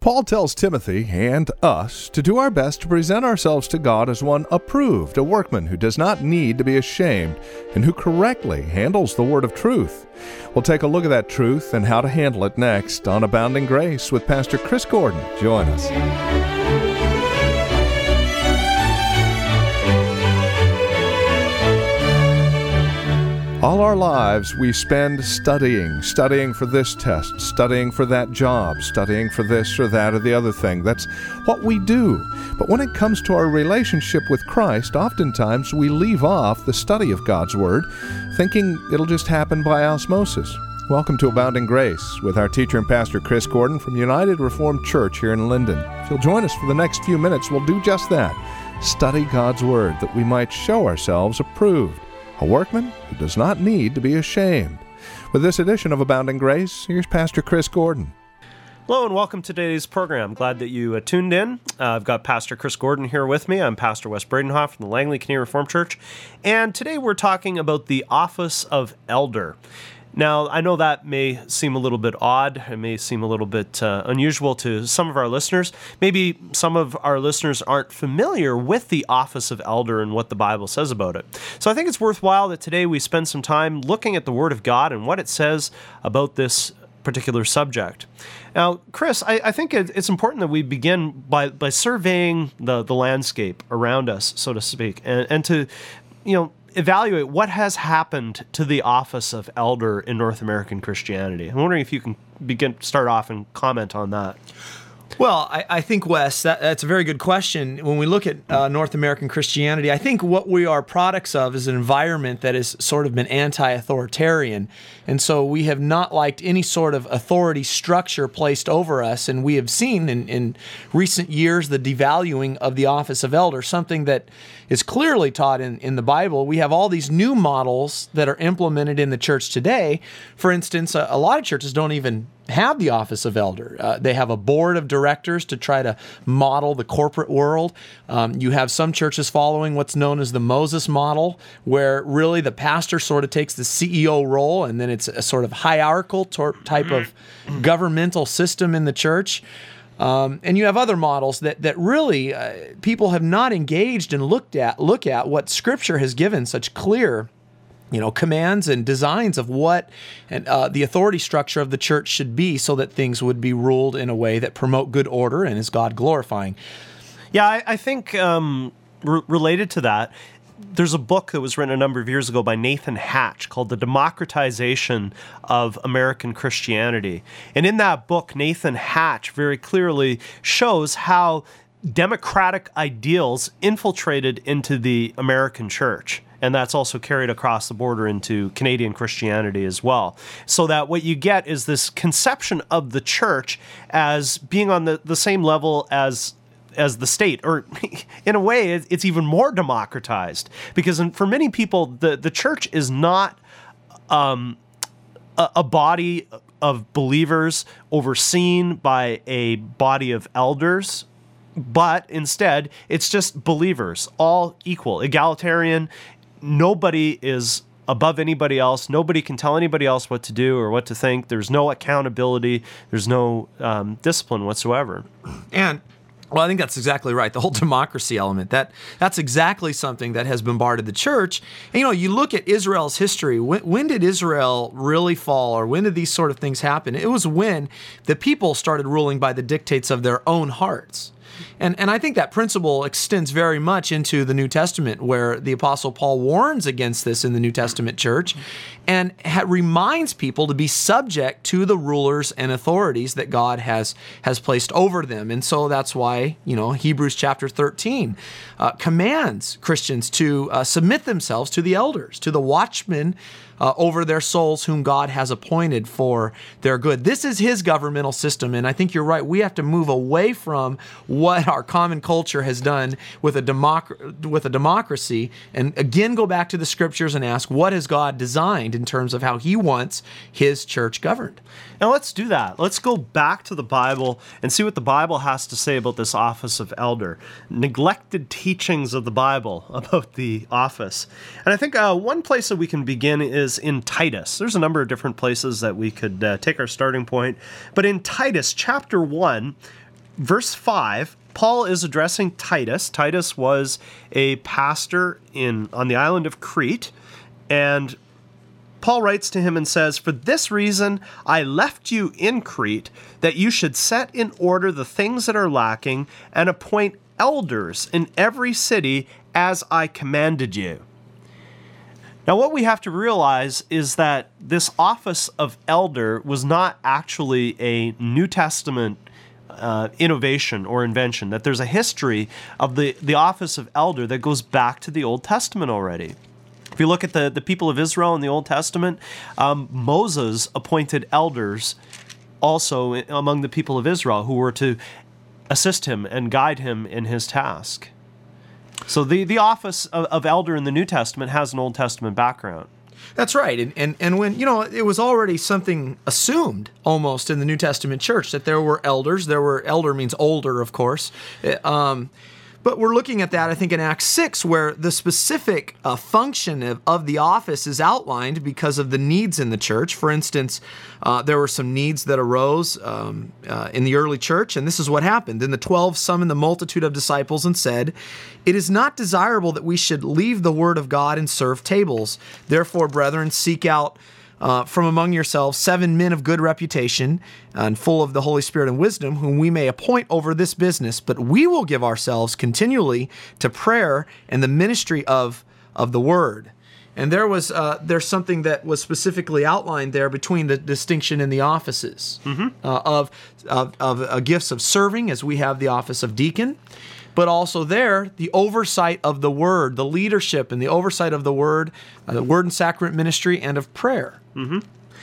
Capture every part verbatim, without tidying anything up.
Paul tells Timothy and us to do our best to present ourselves to God as one approved, a workman who does not need to be ashamed and who correctly handles the word of truth. We'll take a look at that truth and how to handle it next on Abounding Grace with Pastor Chris Gordon. Join us. All our lives we spend studying, studying for this test, studying for that job, studying for this or that or the other thing. That's what we do. But when it comes to our relationship with Christ, oftentimes we leave off the study of God's Word, thinking it'll just happen by osmosis. Welcome to Abounding Grace with our teacher and pastor Chris Gordon from United Reformed Church here in Linden. If you'll join us for the next few minutes, we'll do just that. Study God's Word that we might show ourselves approved. A workman who does not need to be ashamed. With this edition of Abounding Grace, here's Pastor Chris Gordon. Hello and welcome to today's program. Glad that you uh, tuned in. Uh, I've got Pastor Chris Gordon here with me. I'm Pastor Wes Bradenhoff from the Langley Canadian Reformed Church. And today we're talking about the office of elder. Now, I know that may seem a little bit odd. It may seem a little bit uh, unusual to some of our listeners. Maybe some of our listeners aren't familiar with the office of elder and what the Bible says about it. So I think it's worthwhile that today we spend some time looking at the Word of God and what it says about this particular subject. Now, Chris, I, I think it, it's important that we begin by, by surveying the, the landscape around us, so to speak, and, and to, you know, evaluate what has happened to the office of elder in North American Christianity. I'm wondering if you can begin start off and comment on that. Well, I, I think, Wes, that, that's a very good question. When we look at uh, North American Christianity, I think what we are products of is an environment that has sort of been anti-authoritarian. And so we have not liked any sort of authority structure placed over us. And we have seen in, in recent years the devaluing of the office of elder, something that is clearly taught in, in the Bible. We have all these new models that are implemented in the church today. For instance, a, a lot of churches don't even have the office of elder. Uh, they have a board of directors to try to model the corporate world. Um, you have some churches following what's known as the Moses model, where really the pastor sort of takes the C E O role, and then it's a sort of hierarchical tor- type of governmental system in the church. Um, and you have other models that that really uh, people have not engaged and looked at look at what Scripture has given such clear, you know, commands and designs of what and uh, the authority structure of the church should be, so that things would be ruled in a way that promote good order and is God glorifying. Yeah, I, I think um, re- related to that, there's a book that was written a number of years ago by Nathan Hatch called The Democratization of American Christianity. And in that book, Nathan Hatch very clearly shows how democratic ideals infiltrated into the American church. And that's also carried across the border into Canadian Christianity as well. So that what you get is this conception of the church as being on the, the same level as as the state, or in a way, it's even more democratized. Because for many people, the, the church is not um, a, a body of believers overseen by a body of elders, but instead, it's just believers, all equal, egalitarian. Nobody is above anybody else. Nobody can tell anybody else what to do or what to think. There's no accountability. There's no um, discipline whatsoever. And well, I think that's exactly right. The whole democracy element, that that's exactly something that has bombarded the church. And, you know, you look at Israel's history. When, when did Israel really fall, or when did these sort of things happen? It was when the people started ruling by the dictates of their own hearts. And and I think that principle extends very much into the New Testament, where the Apostle Paul warns against this in the New Testament church and ha- reminds people to be subject to the rulers and authorities that God has has placed over them. And so that's why, you know, Hebrews chapter thirteen uh, commands Christians to uh, submit themselves to the elders, to the watchmen Uh, over their souls whom God has appointed for their good. This is his governmental system, and I think you're right. We have to move away from what our common culture has done with a democ- with a democracy, and again go back to the Scriptures and ask, what has God designed in terms of how he wants his church governed? Now let's do that. Let's go back to the Bible and see what the Bible has to say about this office of elder. Neglected teachings of the Bible about the office. And I think uh, one place that we can begin is in Titus. There's a number of different places that we could uh, take our starting point. But in Titus chapter one, verse five, Paul is addressing Titus. Titus was a pastor in on the island of Crete, and Paul writes to him and says, "For this reason I left you in Crete, that you should set in order the things that are lacking and appoint elders in every city as I commanded you." Now, what we have to realize is that this office of elder was not actually a New Testament uh, innovation or invention, that there's a history of the, the office of elder that goes back to the Old Testament already. If you look at the, the people of Israel in the Old Testament, um, Moses appointed elders also among the people of Israel who were to assist him and guide him in his task. So the, the office of, of elder in the New Testament has an Old Testament background. That's right. And, and and when, you know, it was already something assumed almost in the New Testament church that there were elders. There were, elder means older, of course. Um, but we're looking at that, I think, in Acts six, where the specific uh, function of, of the office is outlined because of the needs in the church. For instance, uh, there were some needs that arose um, uh, in the early church, and this is what happened. Then the twelve summoned the multitude of disciples and said, "It is not desirable that we should leave the word of God and serve tables. Therefore, brethren, seek out Uh, from among yourselves seven men of good reputation and full of the Holy Spirit and wisdom, whom we may appoint over this business. But we will give ourselves continually to prayer and the ministry of, of the word." And there was uh, there's something that was specifically outlined there between the distinction in the offices mm-hmm. uh, of, of, of uh, gifts of serving, as we have the office of deacon, but also there, the oversight of the word, the leadership and the oversight of the word, uh, the word and sacrament ministry, and of prayer. Mm-hmm.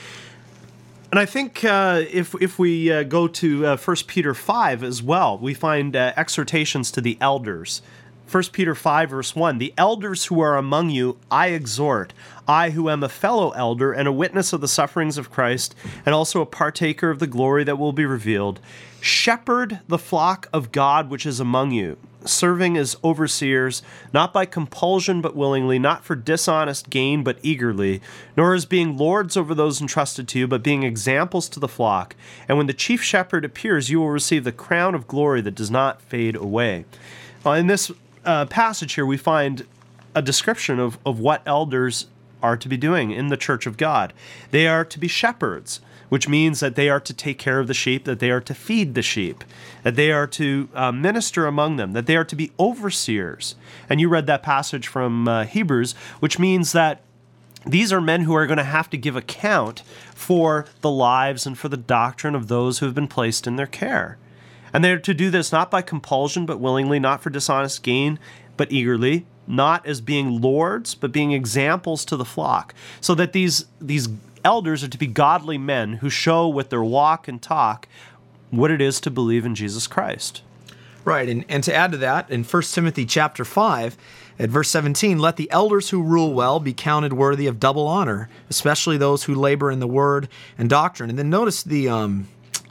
And I think uh, if if we uh, go to uh, First Peter five as well, we find uh, exhortations to the elders. First Peter five, verse one, "The elders who are among you I exhort, I who am a fellow elder and a witness of the sufferings of Christ, and also a partaker of the glory that will be revealed. Shepherd the flock of God which is among you, serving as overseers, not by compulsion but willingly, not for dishonest gain but eagerly, nor as being lords over those entrusted to you, but being examples to the flock. And when the chief shepherd appears, you will receive the crown of glory that does not fade away." Well, in this uh, passage here, we find a description of, of what elders are to be doing in the church of God. They are to be shepherds, which means that they are to take care of the sheep, that they are to feed the sheep, that they are to uh, minister among them, that they are to be overseers. And you read that passage from uh, Hebrews, which means that these are men who are going to have to give account for the lives and for the doctrine of those who have been placed in their care. And they're to do this not by compulsion, but willingly, not for dishonest gain, but eagerly, not as being lords, but being examples to the flock. So that these, these elders are to be godly men who show with their walk and talk what it is to believe in Jesus Christ. Right, and, and to add to that, in First Timothy chapter five, at verse seventeen, "Let the elders who rule well be counted worthy of double honor, especially those who labor in the word and doctrine." And then notice the um,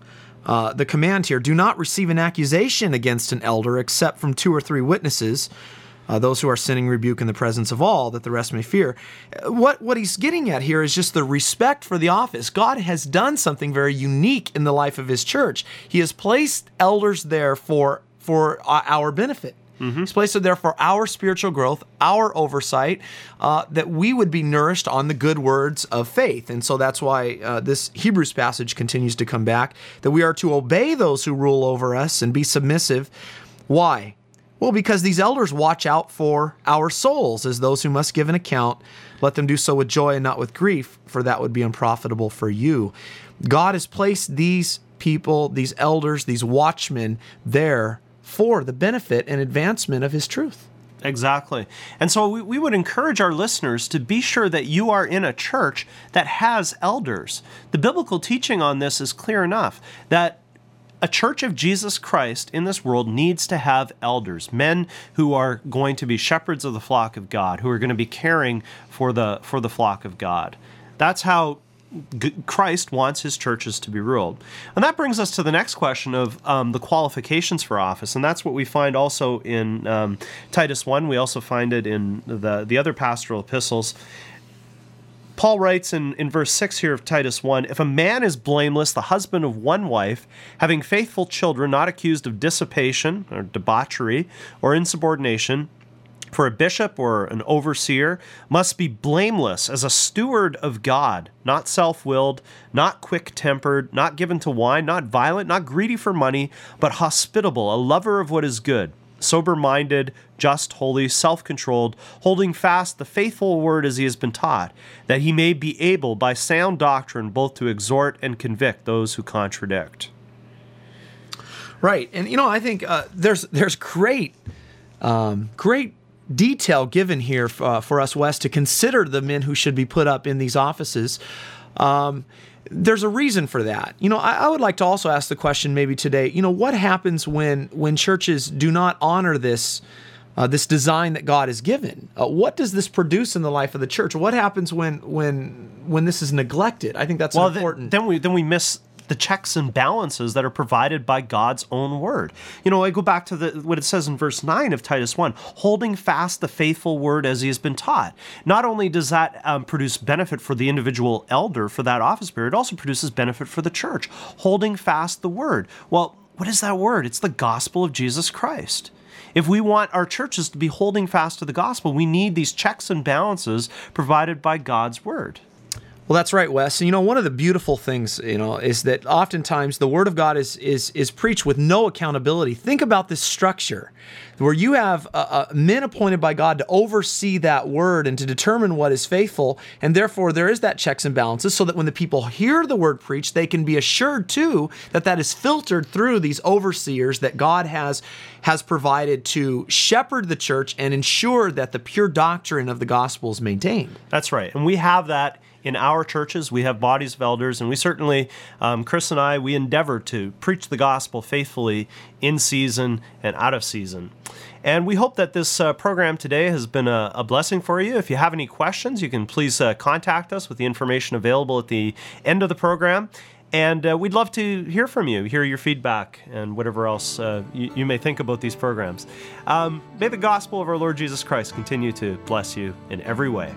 uh, the command here, "Do not receive an accusation against an elder except from two or three witnesses, Uh, those who are sinning rebuke in the presence of all, that the rest may fear." What what he's getting at here is just the respect for the office. God has done something very unique in the life of his church. He has placed elders there for, for our benefit. Mm-hmm. He's placed it there for our spiritual growth, our oversight, uh, that we would be nourished on the good words of faith. And so that's why uh, this Hebrews passage continues to come back, that we are to obey those who rule over us and be submissive. Why? Well, because these elders watch out for our souls as those who must give an account. Let them do so with joy and not with grief, for that would be unprofitable for you. God has placed these people, these elders, these watchmen there for the benefit and advancement of his truth. Exactly. And so we, we would encourage our listeners to be sure that you are in a church that has elders. The biblical teaching on this is clear enough, that a church of Jesus Christ in this world needs to have elders, men who are going to be shepherds of the flock of God, who are going to be caring for the for the flock of God. That's how G- Christ wants his churches to be ruled. And that brings us to the next question of um, the qualifications for office, and that's what we find also in um, Titus one. We also find it in the, the other pastoral epistles. Paul writes in, in verse six here of Titus one, if a man is blameless, the husband of one wife, having faithful children, not accused of dissipation or debauchery or insubordination, for a bishop or an overseer must be blameless as a steward of God, not self-willed, not quick-tempered, not given to wine, not violent, not greedy for money, but hospitable, a lover of what is good, sober-minded, just, holy, self-controlled, holding fast the faithful word as he has been taught, that he may be able by sound doctrine both to exhort and convict those who contradict. Right, and you know, I think uh, there's there's great, um, great detail given here uh, for us, Wes, to consider the men who should be put up in these offices. Um, there's a reason for that. You know, I, I would like to also ask the question maybe today, you know, what happens when when churches do not honor this uh, this design that God has given? Uh, what does this produce in the life of the church? What happens when when when this is neglected? I think that's well, important. Then, then we then we miss the checks and balances that are provided by God's own word. You know, I go back to the what it says in verse nine of Titus one, holding fast the faithful word as he has been taught. Not only does that um, produce benefit for the individual elder for that office period, it also produces benefit for the church, holding fast the word. Well, what is that word? It's the gospel of Jesus Christ. If we want our churches to be holding fast to the gospel, we need these checks and balances provided by God's word. Well, that's right, Wes. You know, one of the beautiful things, you know, is that oftentimes the Word of God is is is preached with no accountability. Think about this structure, where you have uh, uh, men appointed by God to oversee that Word and to determine what is faithful, and therefore there is that checks and balances, so that when the people hear the Word preached, they can be assured too that that is filtered through these overseers that God has has provided to shepherd the church and ensure that the pure doctrine of the gospel is maintained. That's right, and we have that. In our churches, we have bodies of elders, and we certainly, um, Chris and I, we endeavor to preach the gospel faithfully in season and out of season. And we hope that this uh, program today has been a, a blessing for you. If you have any questions, you can please uh, contact us with the information available at the end of the program. And uh, we'd love to hear from you, hear your feedback, and whatever else uh, you, you may think about these programs. Um, may the gospel of our Lord Jesus Christ continue to bless you in every way.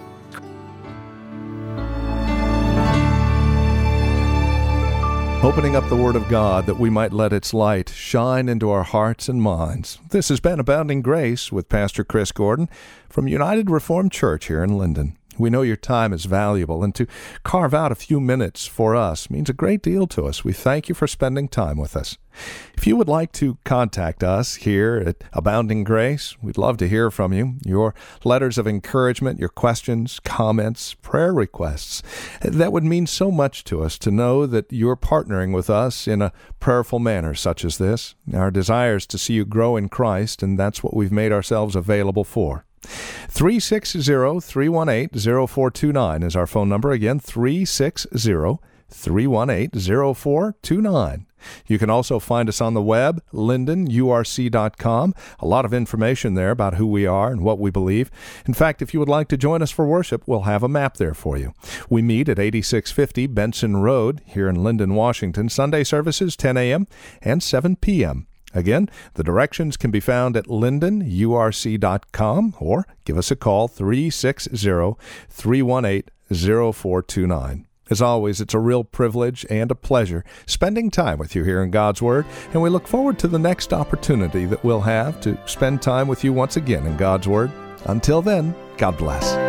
Opening up the Word of God that we might let its light shine into our hearts and minds. This has been Abounding Grace with Pastor Chris Gordon from United Reformed Church here in Linden. We know your time is valuable, and to carve out a few minutes for us means a great deal to us. We thank you for spending time with us. If you would like to contact us here at Abounding Grace, we'd love to hear from you. Your letters of encouragement, your questions, comments, prayer requests. That would mean so much to us to know that you're partnering with us in a prayerful manner such as this. Our desire is to see you grow in Christ, and that's what we've made ourselves available for. three six zero, three one eight, zero four two nine is our phone number. Again, three six zero, three one eight, zero four two nine. You can also find us on the web, linden u r c dot com. A lot of information there about who we are and what we believe. In fact, if you would like to join us for worship, we'll have a map there for you. We meet at eighty-six fifty Benson Road here in Linden, Washington. Sunday services ten a.m. and seven p.m. Again, the directions can be found at linden u r c dot com or give us a call, three six zero, three one eight, zero four two nine. As always, it's a real privilege and a pleasure spending time with you here in God's Word, and we look forward to the next opportunity that we'll have to spend time with you once again in God's Word. Until then, God bless.